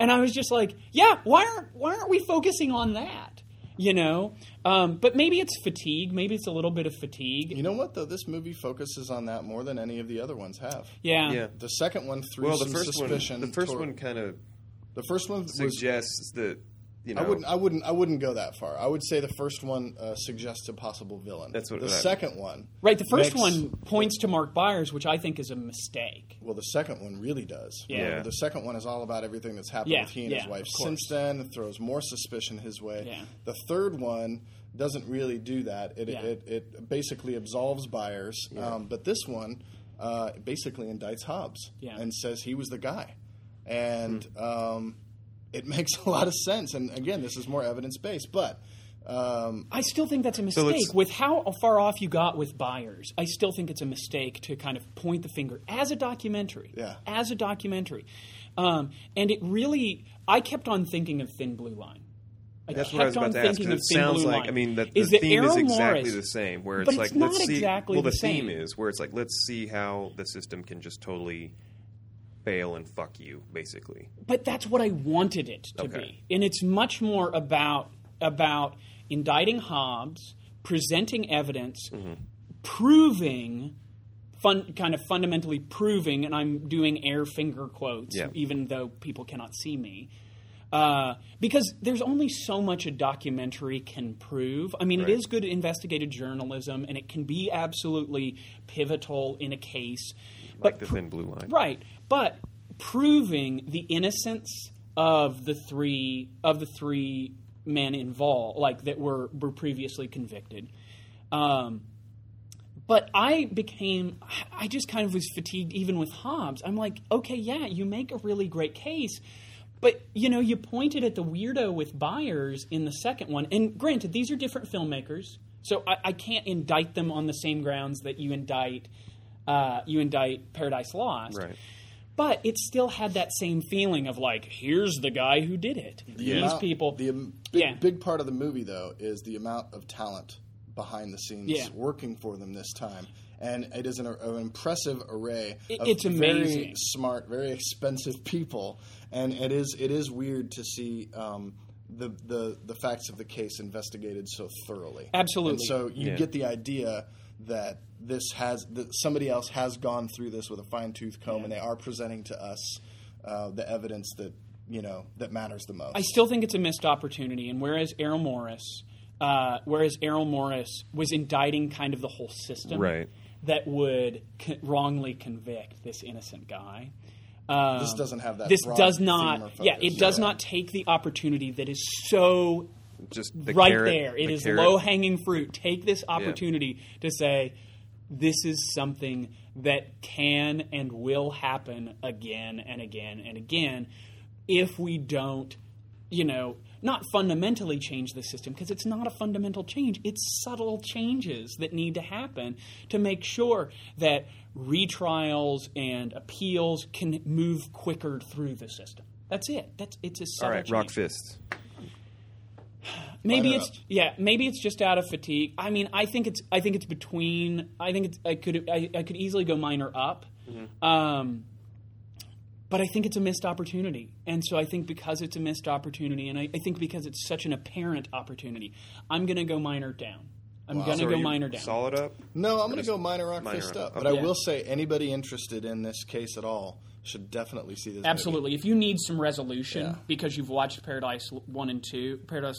And I was just like, yeah, why aren't we focusing on that? But maybe it's fatigue. Maybe it's a little bit of fatigue. You know what, though? This movie focuses on that more than any of the other ones have. Yeah. The second one threw some suspicion. The first one kind of suggests that, I wouldn't go that far. I would say the first one suggests a possible villain. That's what the second one. Right. The first one points to Mark Byers, which I think is a mistake. Well, the second one really does. Yeah. The second one is all about everything that's happened with he and his wife since then. It throws more suspicion his way. Yeah. The third one doesn't really do that. It basically absolves Byers. Yeah. But this one basically indicts Hobbs and says he was the guy. And it makes a lot of sense. And again, this is more evidence-based. But I still think that's a mistake. With how far off you got with Byers, I still think it's a mistake to kind of point the finger as a documentary. Yeah. As a documentary. And it really, I kept on thinking of Thin Blue Line. That's what I was about to ask. It sounds like, the theme is exactly the same. Where it's like, let's see. Well, the theme is where it's like, let's see how the system can just totally fail and fuck you, basically. But that's what I wanted it to be. And it's much more about indicting Hobbs, presenting evidence, proving, kind of fundamentally proving, and I'm doing air finger quotes, even though people cannot see me, because there's only so much a documentary can prove. I mean, it is good investigative journalism, and it can be absolutely pivotal in a case. Like the Thin Blue Line. Right. But proving the innocence of the three men involved, like that were previously convicted. But I just kind of was fatigued even with Hobbs. I'm like, okay, yeah, you make a really great case, but you pointed at the weirdo with Byers in the second one. And granted, these are different filmmakers, so I can't indict them on the same grounds that you indict Paradise Lost. Right. But it still had that same feeling of like, here's the guy who did it. These people. The big part of the movie, though, is the amount of talent behind the scenes working for them this time. And it is an impressive array of very smart, very expensive people. And it is weird to see the facts of the case investigated so thoroughly. Absolutely. And so you get the idea that that somebody else has gone through this with a fine-tooth comb, and they are presenting to us the evidence that matters the most. I still think it's a missed opportunity, and whereas Errol Morris was indicting kind of the whole system that would wrongly convict this innocent guy. This doesn't have that. This does not. Theme or focus. It does not take the opportunity that is so just the right carrot, there. It is low-hanging fruit. Take this opportunity to say, this is something that can and will happen again and again and again if we don't, not fundamentally change the system, because it's not a fundamental change. It's subtle changes that need to happen to make sure that retrials and appeals can move quicker through the system. That's it. It's a subtle change. All right, rock fists. Maybe it's just out of fatigue. I mean, I think it's between. I could easily go minor up, but I think it's a missed opportunity. And so I think because it's a missed opportunity, and I think because it's such an apparent opportunity, I'm going to go minor down. I'm going to go minor down. Solid up? No, I'm going to go minor rock fist up. But I will say, anybody interested in this case at all should definitely see this Absolutely. movie. If you need some resolution because you've watched Paradise Lost 1 and 2,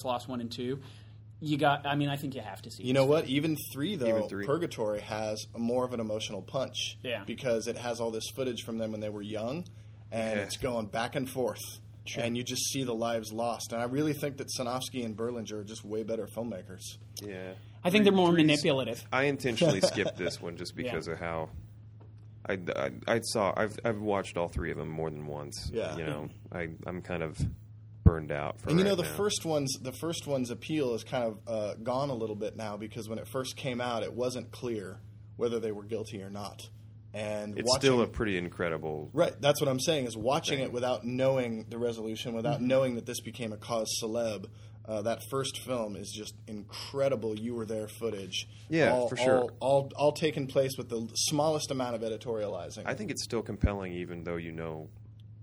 I think you have to see it. You know what? Even 3, though, Purgatory has more of an emotional punch. Yeah. Because it has all this footage from them when they were young, and it's going back and forth. Sure. And you just see the lives lost. And I really think that Sanofsky and Berlinger are just way better filmmakers. Yeah. I think they're more manipulative. I intentionally skipped this one just because of how I've watched all 3 of them more than once. Yeah. I'm kind of burned out for the first one's appeal is kind of gone a little bit now, because when it first came out, it wasn't clear whether they were guilty or not. And it's still a pretty incredible... Right, that's what I'm saying, is watching it without knowing the resolution, without knowing that this became a cause celeb. That first film is just incredible you were there footage. Yeah, for sure. All taken place with the smallest amount of editorializing. I think it's still compelling even though you know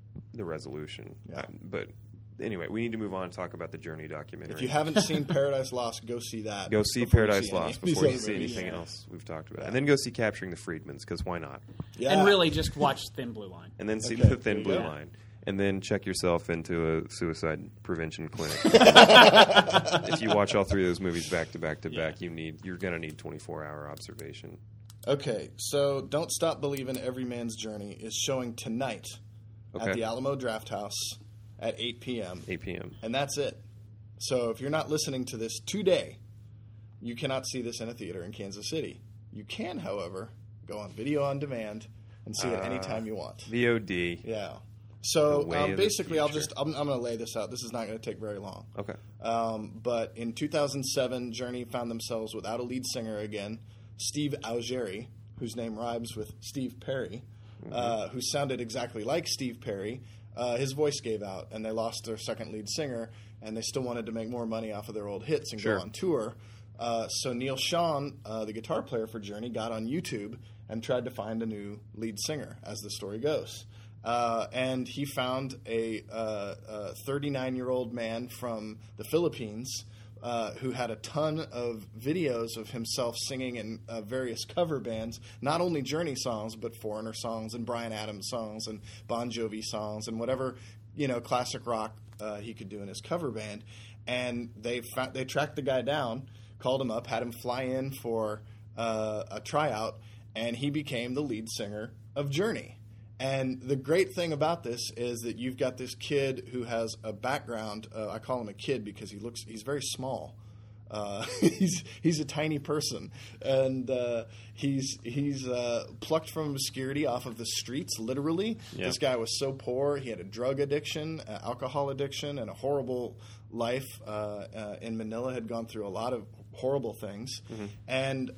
the resolution. Yeah. But anyway, we need to move on and talk about the Journey documentary. If you haven't seen Paradise Lost, go see that. Go see before you Paradise see any Lost of these before you other see movies. anything else we've talked about. Yeah. And then go see Capturing the Freedmans, because why not? Yeah. And really just watch Thin Blue Line. And then see Okay, The Thin there you Blue go. Line. And then check yourself into a suicide prevention clinic. If you watch all three of those movies back to back to back, you're going to need 24-hour observation. Okay, so Don't Stop Believin', Every Man's Journey is showing tonight at Okay. the Alamo Drafthouse at 8 p.m. 8 p.m. And that's it. So if you're not listening to this today, you cannot see this in a theater in Kansas City. You can, however, go on video on demand and see it anytime you want. VOD. Yeah. So The way of the basically, I'm future. going to lay this out. This is not going to take very long. Okay. But in 2007, Journey found themselves without a lead singer again. Steve Augeri, whose name rhymes with Steve Perry, who sounded exactly like Steve Perry, his voice gave out, and they lost their second lead singer, and they still wanted to make more money off of their old hits and Sure. go on tour. So Neil Schon, the guitar player for Journey, got on YouTube and tried to find a new lead singer, as the story goes. And he found a 39-year-old man from the Philippines who had a ton of videos of himself singing in various cover bands, not only Journey songs, but Foreigner songs and Bryan Adams songs and Bon Jovi songs and whatever, classic rock he could do in his cover band. And they tracked the guy down, called him up, had him fly in for a tryout, and he became the lead singer of Journey. And the great thing about this is that you've got this kid who has a background. I call him a kid because he's very small. He's a tiny person, and he's plucked from obscurity off of the streets, literally. Yeah. This guy was so poor. He had a drug addiction, alcohol addiction, and a horrible life in Manila. Had gone through a lot of horrible things, and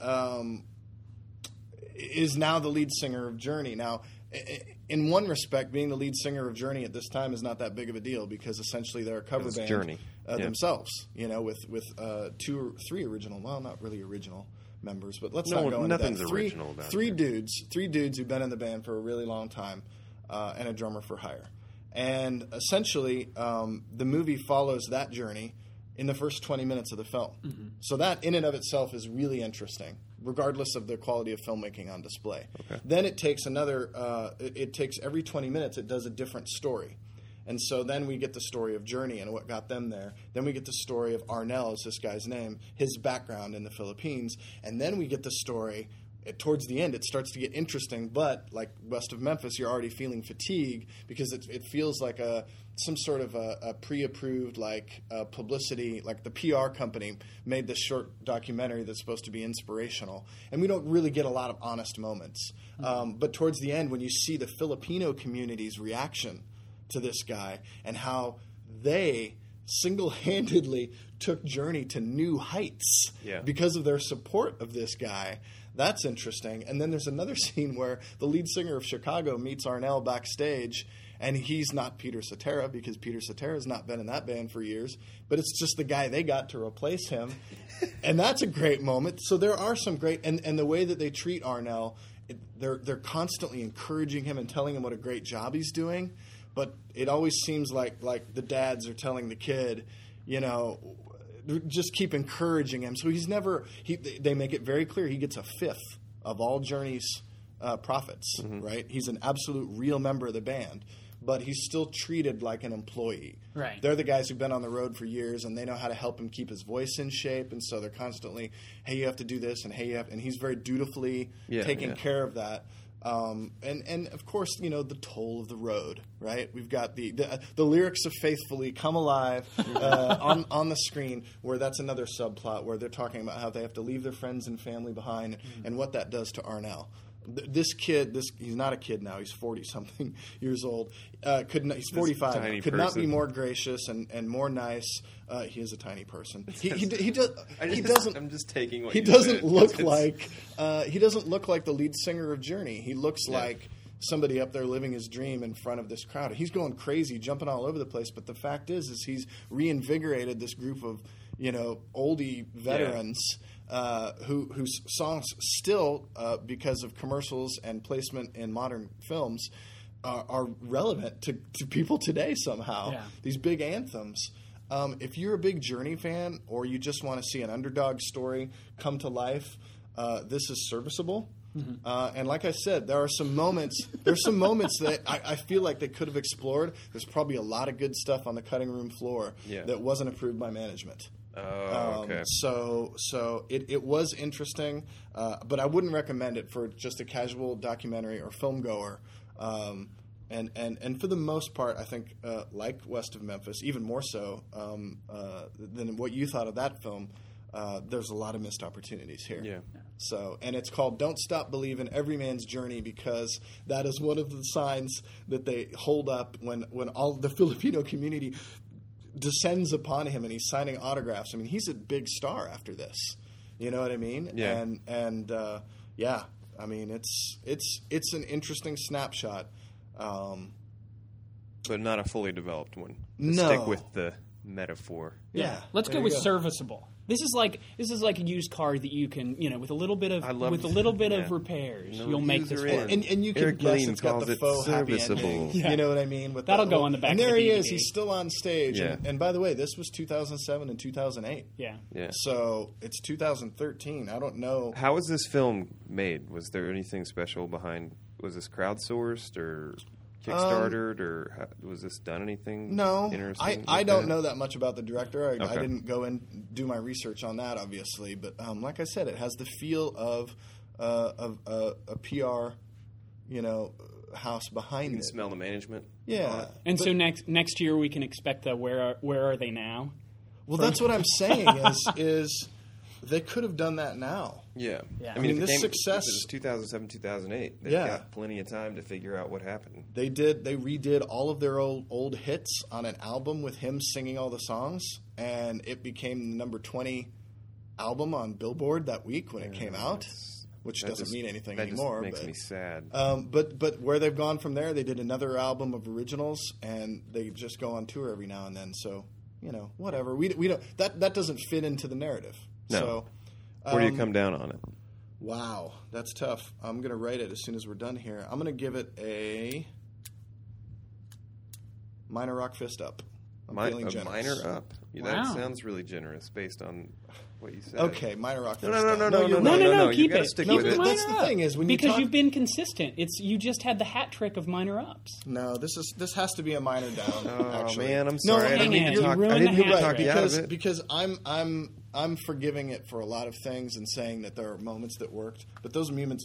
is now the lead singer of Journey. Now, in one respect, being the lead singer of Journey at this time is not that big of a deal because essentially they're a cover It's band Journey. themselves, with 2 or 3 original, well, not really original members, but let's No, not go into that. nothing's original about three it. dudes who've been in the band for a really long time, and a drummer for hire. And essentially, the movie follows that journey in the first 20 minutes of the film. Mm-hmm. So that in and of itself is really interesting, regardless of the quality of filmmaking on display. Okay. Then it takes it takes every 20 minutes, it does a different story. And so then we get the story of Journey and what got them there. Then we get the story of Arnel, is this guy's name, his background in the Philippines. And then we get the story, towards the end, it starts to get interesting. But like west of Memphis, you're already feeling fatigue because it feels like some sort of a pre-approved publicity, like the PR company made this short documentary that's supposed to be inspirational. And we don't really get a lot of honest moments. But towards the end, when you see the Filipino community's reaction to this guy and how they single-handedly took Journey to new heights because of their support of this guy, that's interesting. And then there's another scene where the lead singer of Chicago meets Arnel backstage, and he's not Peter Cetera because Peter Cetera has not been in that band for years, but it's just the guy they got to replace him. And that's a great moment. So there are some great – and the way that they treat Arnel, they're constantly encouraging him and telling him what a great job he's doing. But it always seems like the dads are telling the kid, just keep encouraging him. So he's never they make it very clear he gets a fifth of all Journey's profits, right? He's an absolute real member of the band, but he's still treated like an employee. Right. They're the guys who've been on the road for years, and they know how to help him keep his voice in shape, and so they're constantly, hey, you have to do this, and hey, you have, and he's very dutifully taking care of that. And of course, the toll of the road, right? We've got the lyrics of Faithfully come alive on the screen, where that's another subplot where they're talking about how they have to leave their friends and family behind and what that does to Arnel. This kid, he's not a kid now. He's 40-something years old. He's 45. Could not be more gracious and more nice. He is a tiny person. I'm just taking what he you doesn't said. look like he doesn't look like the lead singer of Journey. He looks like somebody up there living his dream in front of this crowd. He's going crazy, jumping all over the place. But the fact is he's reinvigorated this group of oldie veterans. Whose songs still, because of commercials and placement in modern films, are relevant to people today somehow. Yeah. These big anthems. If you're a big Journey fan or you just want to see an underdog story come to life, this is serviceable. Mm-hmm. And like I said, there are some moments. There's some moments that I feel like they could have explored. There's probably a lot of good stuff on the cutting room floor that wasn't approved by management. Oh, okay. So it was interesting, but I wouldn't recommend it for just a casual documentary or film goer. And for the most part, I think like West of Memphis, even more so than what you thought of that film. There's a lot of missed opportunities here. Yeah. So, and it's called "Don't Stop Believing: Every Man's Journey" because that is one of the signs that they hold up when all the Filipino community descends upon him and he's signing autographs. I mean, he's a big star after this. You know what I mean? Yeah. And yeah, I mean, it's an interesting snapshot. But not a fully developed one. No. Stick with the metaphor. Yeah. Let's there go you with serviceable. This is like a used car that you can, with a little bit of repairs, you'll make this work. And you can Eric guess Lean it's got calls the it faux happy serviceable. ending. Yeah. You know what I mean? With That'll that go on the back And of there the he is. DVD. He's still on stage. Yeah. And by the way, this was 2007 and 2008. Yeah. Yeah. So it's 2013. I don't know. How was this film made? Was there anything special behind? Was this crowdsourced or Kickstartered, or was this done anything? No, interesting I like don't that? know that much about the director. I Okay. didn't go and do my research on that, obviously. But like I said, it has the feel of a PR, house You behind can it. smell the management. Yeah, And so next year we can expect the where are they now? well, that's what I'm saying. Is they could have done that now. Yeah. Yeah. I mean, I mean, if this it success- was 2007, 2008. They've Yeah. got plenty of time to figure out what happened. They redid all of their old hits on an album with him singing all the songs, and it became the number 20 album on Billboard that week when it came out, which doesn't mean anything anymore. That just makes but, me sad. but where they've gone from there, they did another album of originals, and they just go on tour every now and then. So whatever. We don't that doesn't fit into the narrative. No. So Where do you come down on it? wow, that's tough. I'm going to rate it as soon as we're done here. I'm going to give it a minor rock fist up. I'm feeling generous. Minor up. Wow. That sounds really generous based on what you said. Okay, minor rock fist No, up. you're you're right. No, You keep gotta it. stick Keep with it it. minor That's the up. thing is when you because talk- you've been consistent. You just had the hat trick of minor ups. No, this has to be a minor down. Oh actually. man, I'm No, sorry. I hang didn't mean on. to You talk. ruined I didn't the mean to hat talk trick. you out of it. because I'm forgiving it for a lot of things and saying that there are moments that worked, but those moments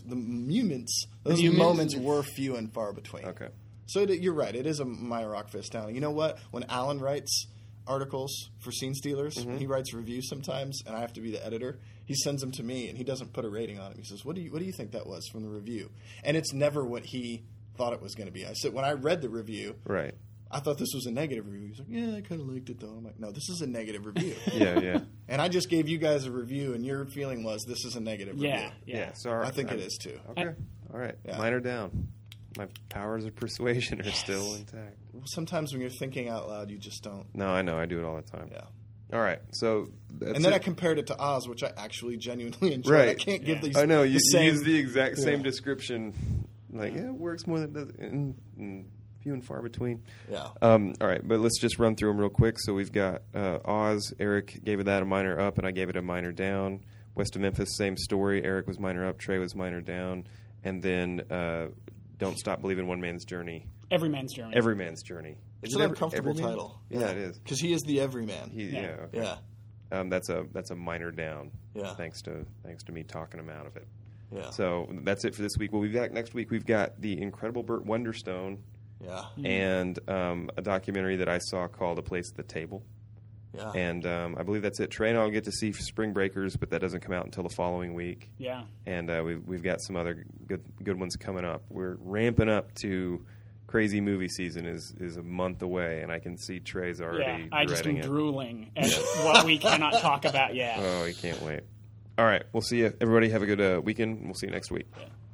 were few and far between. Okay. So you're right. It is a minor rock fist down. You know what? When Alan writes articles for Scene Stealers, when he writes reviews sometimes, and I have to be the editor, he sends them to me, and he doesn't put a rating on them. He says, "What do you think that was from the review?" And it's never what he thought it was going to be. I said, when I read the review, Right. I thought this was a negative review. He's like, "Yeah, I kind of liked it though." I'm like, "No, this is a negative review." Yeah. And I just gave you guys a review, and your feeling was this is a negative review. Yeah. Sorry. I think it is too. Okay. All right. Yeah. Minor down. My powers of persuasion are still intact. Sometimes when you're thinking out loud, you just don't. No, I know. I do it all the time. Yeah. All right. So that's And then it. I compared it to Oz, which I actually genuinely enjoyed. Right. I can't give these. I know you the same. use the exact same description. Like, it works more than it does. And few and far between. Yeah. All right, but let's just run through them real quick. So we've got Oz. Eric gave that a minor up, and I gave it a minor down. West of Memphis, same story. Eric was minor up. Trey was minor down. And then Don't Stop Believing: One Man's Journey. Every man's journey. Every Man's Journey. It's Is an it uncomfortable Every Man? title. Yeah, it is. Because he is the everyman. Yeah. Okay. Yeah. That's a minor down. Yeah. Thanks to me talking him out of it. Yeah. So that's it for this week. We'll be back next week. We've got the Incredible Burt Wonderstone Yeah. and a documentary that I saw called A Place at the Table. Yeah. And I believe that's it. Trey and I will get to see Spring Breakers, but that doesn't come out until the following week. Yeah. And we've got some other good ones coming up. We're ramping up to crazy movie season is a month away, and I can see Trey's already I just am dreading it. drooling at what we cannot talk about yet. Oh, he can't wait. All right, we'll see you. Everybody have a good weekend. We'll see you next week. Yeah.